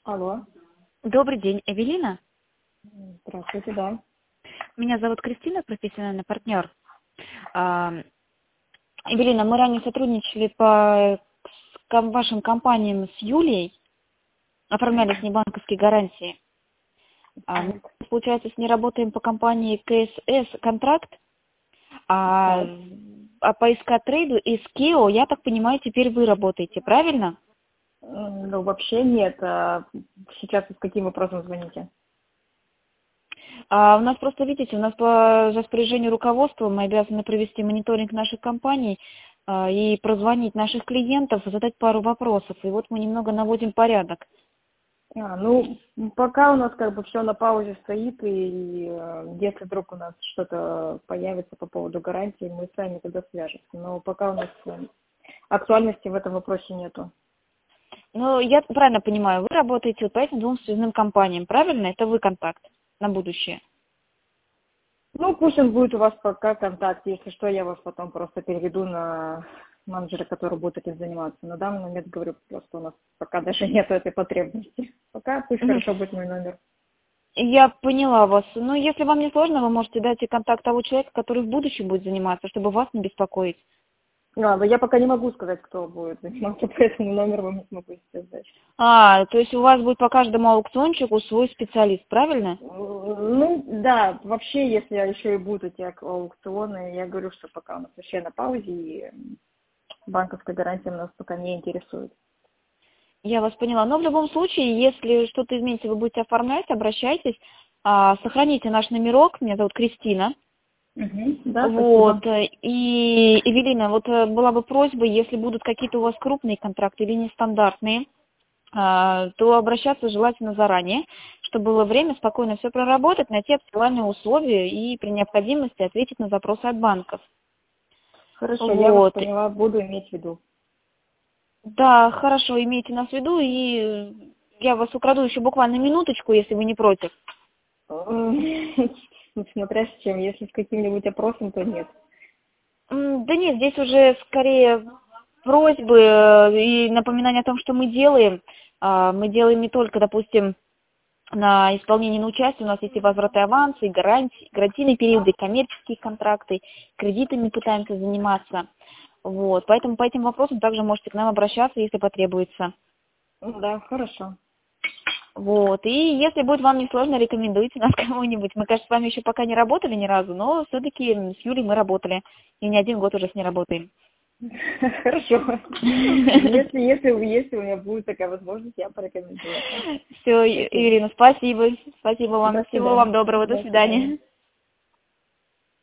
Алло. Добрый день, Эвелина. Здравствуйте, да. Меня зовут Кристина, профессиональный партнер. А, Эвелина, мы ранее сотрудничали по вашим компаниям с Юлией, оформляли с ней банковские гарантии. Мы, Так, получается, с ней работаем по компании КСС контракт, а, так. а по СК Трейду и Скео, я так понимаю, теперь вы работаете, правильно? Ну, вообще нет. Сейчас вы с каким вопросом звоните? У нас просто, видите, у нас по распоряжению руководства мы обязаны провести мониторинг наших компаний и прозвонить наших клиентов, задать пару вопросов. И вот мы немного наводим порядок. Ну, пока у нас как бы все на паузе стоит, и если вдруг у нас что-то появится по поводу гарантии, мы с вами тогда свяжемся. Но пока у нас актуальности в этом вопросе нету. Ну, я правильно понимаю, вы работаете вот по этим двум связным компаниям, правильно? Это вы контакт на будущее. Ну, пусть он будет у вас пока контакт. Если что, я вас потом просто переведу на менеджера, который будет этим заниматься. На данный момент, говорю, просто у нас пока даже нет этой потребности. Пока пусть Мгм. хорошо будет мой номер. Я поняла вас. Но если вам не сложно, вы можете дать и контакт того человека, который в будущем будет заниматься, чтобы вас не беспокоить. Но я пока не могу сказать, кто будет заниматься, поэтому номер вам не смогу сейчас дать. То есть у вас будет по каждому аукциончику свой специалист, правильно? Ну, да, вообще, если еще и будут эти аукционы, я говорю, что пока у нас вообще на паузе, и банковская гарантия нас пока не интересует. Я вас поняла. Но в любом случае, если что-то изменится, вы будете оформлять, обращайтесь, сохраните наш номерок, меня зовут Кристина. Да, спасибо. Вот. И, Эвелина, вот была бы просьба, если будут какие-то у вас крупные контракты или нестандартные, то обращаться желательно заранее, чтобы было время спокойно все проработать, найти оптимальные условия и при необходимости ответить на запросы от банков. Хорошо, я вас Вот. поняла, буду иметь в виду. Да, хорошо, имейте нас в виду, и я вас украду еще буквально минуточку, если вы не против. Смотря с чем, если с каким-нибудь опросом, то нет. Да нет, здесь уже скорее просьбы и напоминание о том, что мы делаем. Мы делаем не только, допустим, на исполнение, на участие, у нас есть и возвраты аванса, и гарантии, гарантийные периоды, коммерческие контракты, кредитами пытаемся заниматься. Вот, поэтому по этим вопросам также можете к нам обращаться, если потребуется. Да, хорошо. Вот, и если будет вам не сложно, рекомендуйте нас кому-нибудь. Мы, конечно, с вами еще пока не работали ни разу, но все-таки с Юлей мы работали. И не один год уже с ней работаем. Хорошо. Если у меня будет такая возможность, я порекомендую. Все, Спасибо. Ирина, спасибо. Спасибо вам. До Всего вам свидания. доброго. До До свидания. свидания.